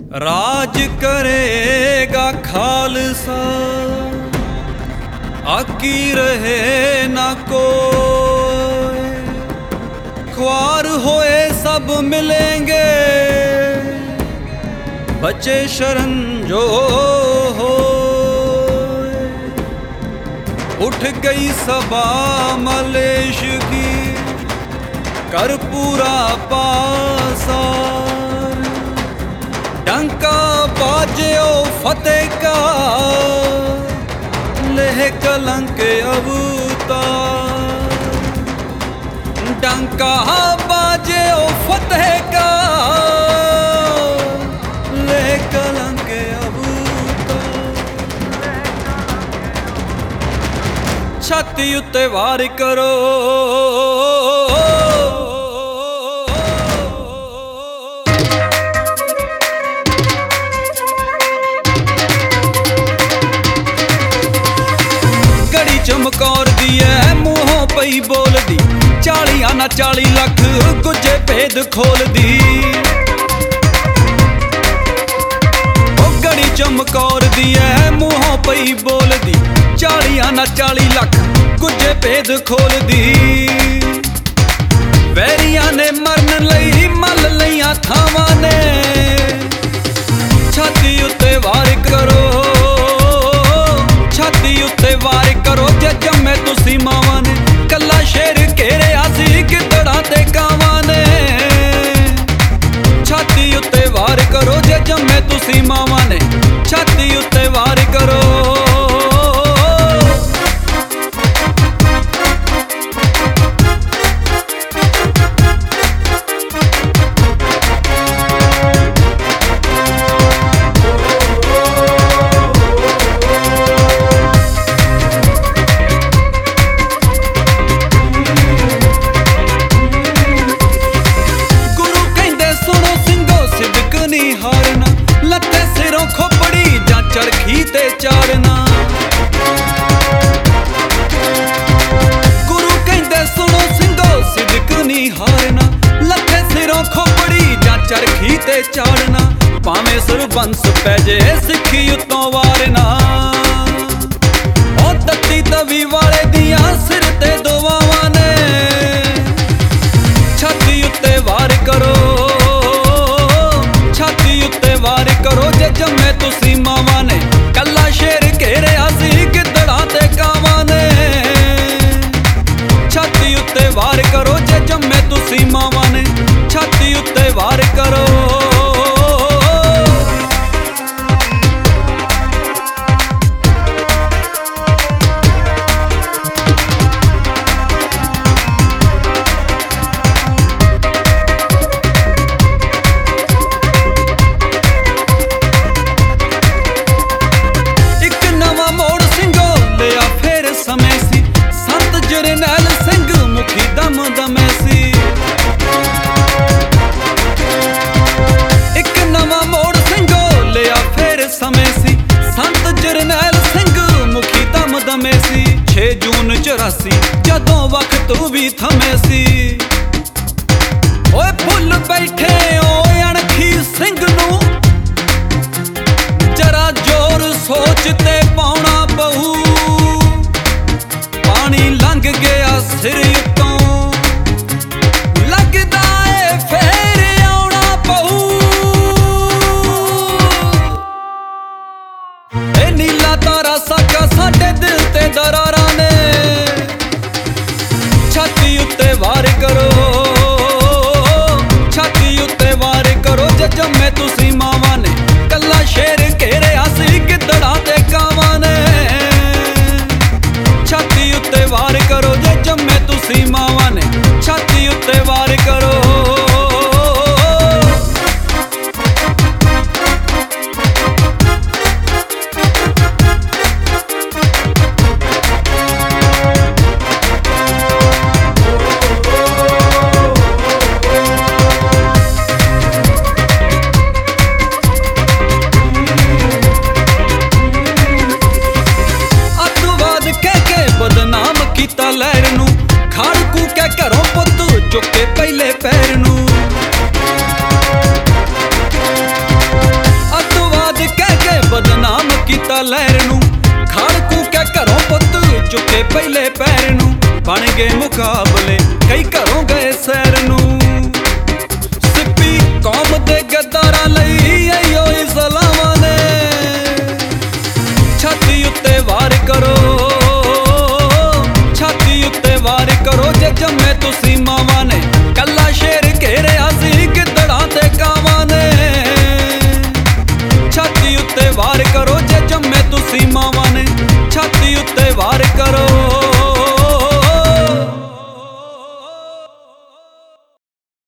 राज करेगा खालसा, आकी रहे ना कोई। ख्वार होए सब मिलेंगे, बचे शरण जो हो। उठ गई सबा मलेश की, कर पूरा पासा। डंका बाजे ओ फतेह का, लेह कलंक अवतार। डंका बाजे ओ फतेह का, लेह कलंक अवतार। छाती उत्ते वार करो, चमकौर दी है मूहों पई बोल दी। 40 आना 40 लख गुजे भेद खोल दी। ओ गड़ी चमकौर दी है मूहों पई बोल दी। 40 आना 40 लख गुजे भेद खोल दी। वैरियां ने मरन लई मल लईयां थावां ने, छाती उत्ते वार करो। छाती उत्ते वार करो जे जम्मे तुसी मावां ने। कला शेर घेरिया सी गिदड़ां ते कावां ने। छाती उत्ते वार करो जे जम्मे तुसी मावां ने। छाती उत्ते वार करो। लत्ते सिरों खोपड़ी जां चरखी ते चाड़ना। गुरु कहंदे सुनो सिंघो सिदक नहीं हारना। लत्ते सिरों खोपड़ी जां चरखी ते चाड़ना। भावें सरबंस पै जे सिक्खी उत्तों वारना। ओ दत्ती तवी वाले दियां सिर ते दुआवां ने। छाती उत्ते वार करो। छाती उत्ते वार करो जे जम्मे तुसी मावां ने। कला शेर घेरिया सी गिदड़ां ते कावां ने। छाती उत्ते वार करो जे जम्मे तुसी मावां ने। छाती उत्ते वार करो। जरनैल सिंह मुखी दम दमे सी। एक नवा मोड़ सिंघो लिया फिर समय सी। संत जरनैल सिंह मुखी दम दमे सी। 6 जून 84 जदों वक्त भी थमे सी। ओए भुल बैठे ओ अणखी सिंह नूं, जरा जोर सोचते पाउणा पऊ। पानी लंघ गया सिर उत्तों, लगदा ए फेर आउणा पऊ। ए नीला तारा साका साडे दिल ते दरारां ने। छाती उत्ते वार करो। छाती ਬਣ ਗਏ ਮੁਕਾਬਲੇ, ਕਈ ਘਰੋਂ ਗਏ ਸੈਰ ਨੂੰ। ਸਿੱਪੀ ਕੌਮ ਦੇ ਗੱਦਾਰਾਂ ਲਈ ਆਈਓ ਸਲਾਮਾਂ ਨੇ। ਛਾਤੀ ਉੱਤੇ ਵਾਰ ਕਰੋ, ਛਾਤੀ ਉੱਤੇ ਵਾਰ ਕਰੋ, ਜੇ ਜੰਮੇ ਤੁਸੀਂ ਮਾਵਾਂ ਨੇ।